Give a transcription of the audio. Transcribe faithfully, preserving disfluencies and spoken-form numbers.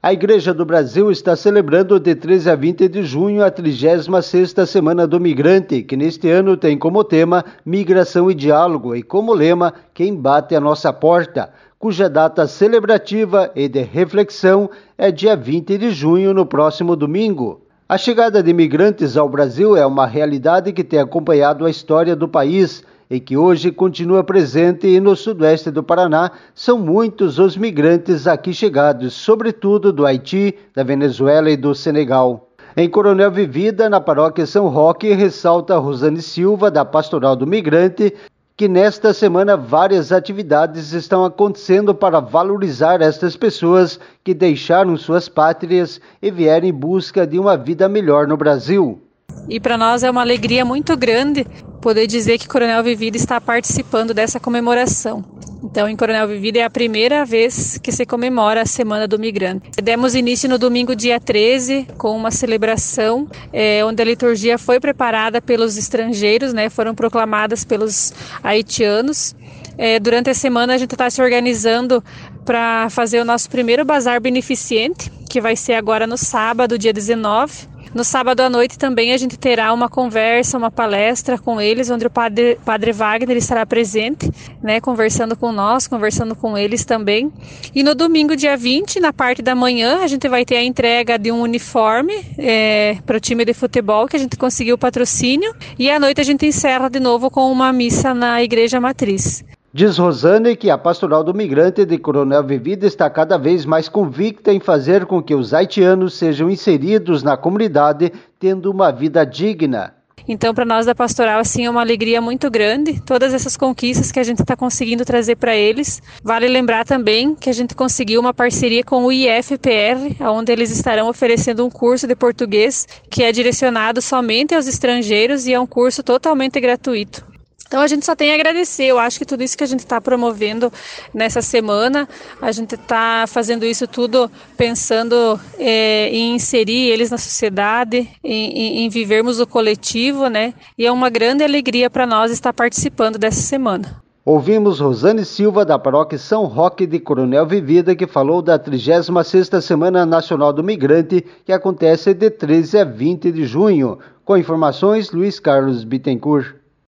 A Igreja do Brasil está celebrando de treze a vinte de junho a trigésima sexta Semana do Migrante, que neste ano tem como tema Migração e Diálogo e como lema Quem Bate a Nossa Porta, cuja data celebrativa e de reflexão é dia vinte de junho, no próximo domingo. A chegada de migrantes ao Brasil é uma realidade que tem acompanhado a história do país e que hoje continua presente, e no sudoeste do Paraná são muitos os migrantes aqui chegados, sobretudo do Haiti, da Venezuela e do Senegal. Em Coronel Vivida, na paróquia São Roque, ressalta Rosane Silva, da Pastoral do Migrante, que nesta semana várias atividades estão acontecendo para valorizar estas pessoas que deixaram suas pátrias e vieram em busca de uma vida melhor no Brasil. E para nós é uma alegria muito grande poder dizer que Coronel Vivida está participando dessa comemoração. Então, em Coronel Vivida é a primeira vez que se comemora a Semana do Migrante. Demos início no domingo, dia treze, com uma celebração é, onde a liturgia foi preparada pelos estrangeiros, né, foram proclamadas pelos haitianos. É, durante a semana a gente está se organizando para fazer o nosso primeiro bazar beneficente, que vai ser agora no sábado, dia dezenove. No sábado à noite também a gente terá uma conversa, uma palestra com eles, onde o padre, padre Wagner estará presente, né, conversando com nós, conversando com eles também. E no domingo, dia vinte, na parte da manhã, a gente vai ter a entrega de um uniforme é, para o time de futebol, que a gente conseguiu o patrocínio. E à noite a gente encerra de novo com uma missa na Igreja Matriz. Diz Rosane que a Pastoral do Migrante de Coronel Vivida está cada vez mais convicta em fazer com que os haitianos sejam inseridos na comunidade, tendo uma vida digna. Então, para nós da Pastoral, assim, é uma alegria muito grande, todas essas conquistas que a gente está conseguindo trazer para eles. Vale lembrar também que a gente conseguiu uma parceria com o I F P R, onde eles estarão oferecendo um curso de português que é direcionado somente aos estrangeiros e é um curso totalmente gratuito. Então a gente só tem a agradecer. Eu acho que tudo isso que a gente está promovendo nessa semana, a gente está fazendo isso tudo pensando é, em inserir eles na sociedade, em, em, em vivermos o coletivo, né? E é uma grande alegria para nós estar participando dessa semana. Ouvimos Rosane Silva, da paróquia São Roque de Coronel Vivida, que falou da trigésima sexta Semana Nacional do Migrante, que acontece de treze a vinte de junho. Com informações, Luiz Carlos Bittencourt.